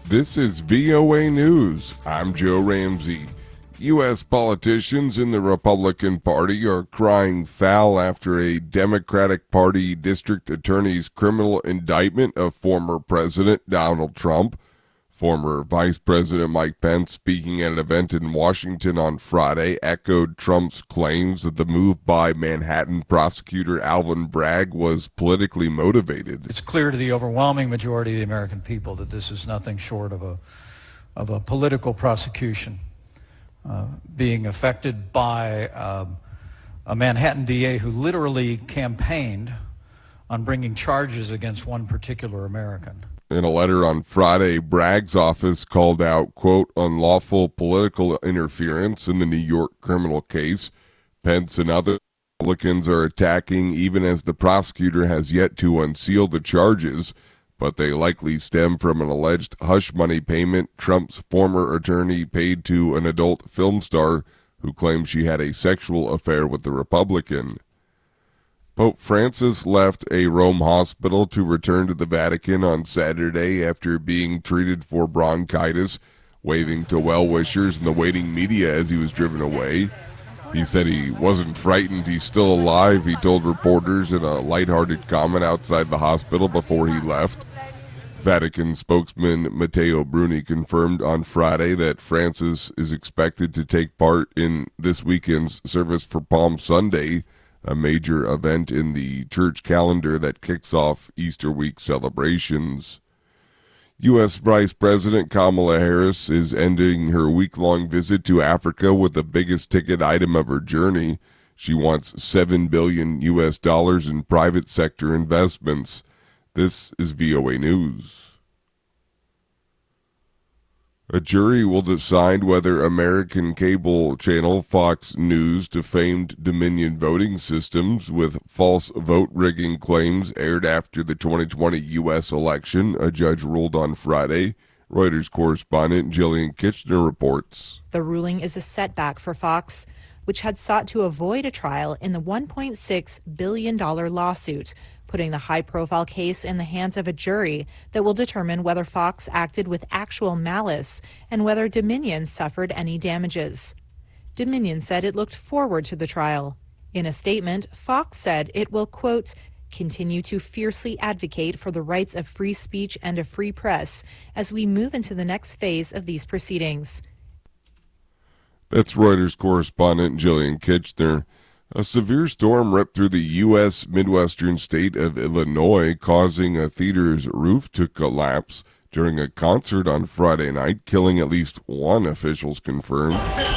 This is VOA News. I'm Joe Ramsey. U.S. politicians in the Republican Party are crying foul after a Democratic Party district attorney's criminal indictment of former President Donald Trump. Former Vice President Mike Pence, speaking at an event in Washington on Friday, echoed Trump's claims that the move by Manhattan prosecutor Alvin Bragg was politically motivated. It's clear to the overwhelming majority of the American people that this is nothing short of a political prosecution being affected by a Manhattan DA who literally campaigned on bringing charges against one particular American. In a letter on Friday, Bragg's office called out, quote, unlawful political interference in the New York criminal case. Pence and other Republicans are attacking even as the prosecutor has yet to unseal the charges, but they likely stem from an alleged hush money payment Trump's former attorney paid to an adult film star who claimed she had a sexual affair with the Republican. Pope Francis left a Rome hospital to return to the Vatican on Saturday after being treated for bronchitis, waving to well-wishers and the waiting media as he was driven away. He said he wasn't frightened, he's still alive, he told reporters in a lighthearted comment outside the hospital before he left. Vatican spokesman Matteo Bruni confirmed on Friday that Francis is expected to take part in this weekend's service for Palm Sunday, a major event in the church calendar that kicks off Easter week celebrations. U.S. Vice President Kamala Harris is ending her week-long visit to Africa with the biggest ticket item of her journey. She wants $7 billion in private sector investments. This is VOA News. A jury will decide whether American cable channel Fox News defamed Dominion voting systems with false vote rigging claims aired after the 2020 U.S. election, a judge ruled on Friday. Reuters correspondent Jillian Kitchener reports. The ruling is a setback for Fox, which had sought to avoid a trial in the $1.6 billion lawsuit, putting the high-profile case in the hands of a jury that will determine whether Fox acted with actual malice and whether Dominion suffered any damages. Dominion said it looked forward to the trial. In a statement, Fox said it will, quote, continue to fiercely advocate for the rights of free speech and a free press as we move into the next phase of these proceedings. That's Reuters correspondent Jillian Kitchener. A severe storm ripped through the U.S. Midwestern state of Illinois, causing a theater's roof to collapse during a concert on Friday night, killing at least one, officials confirmed.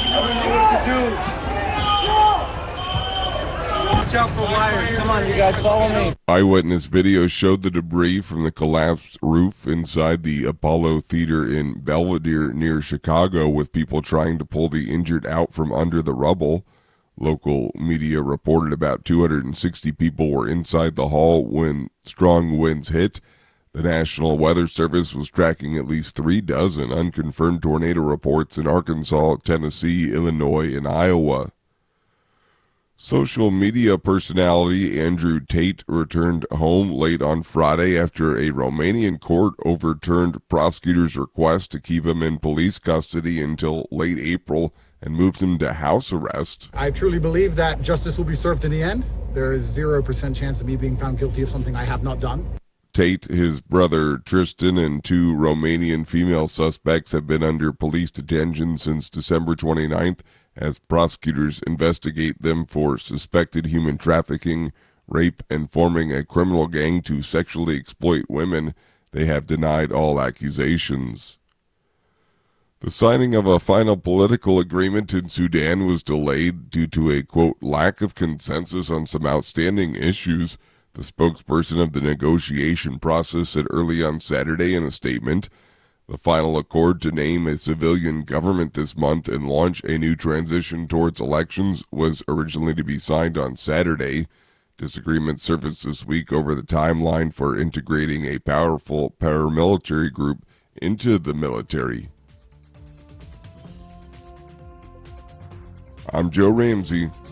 Watch out for wires. Come on, you guys, follow me. Eyewitness video showed the debris from the collapsed roof inside the Apollo Theater in Belvedere near Chicago, with people trying to pull the injured out from under the rubble. Local media reported about 260 people were inside the hall when strong winds hit. The National Weather Service was tracking at least 36 unconfirmed tornado reports in Arkansas, Tennessee, Illinois, and Iowa. Social media personality Andrew Tate returned home late on Friday after a Romanian court overturned prosecutors' request to keep him in police custody until late April and moved him to house arrest. I truly believe that justice will be served in the end. There is 0% chance of me being found guilty of something I have not done. Tate, his brother Tristan, and two Romanian female suspects have been under police detention since December 29th as prosecutors investigate them for suspected human trafficking, rape, and forming a criminal gang to sexually exploit women. They have denied all accusations. The signing of a final political agreement in Sudan was delayed due to a, quote, lack of consensus on some outstanding issues. The spokesperson of the negotiation process said early on Saturday in a statement. The final accord to name a civilian government this month and launch a new transition towards elections was originally to be signed on Saturday. Disagreement surfaced this week over the timeline for integrating a powerful paramilitary group into the military. I'm Joe Ramsey.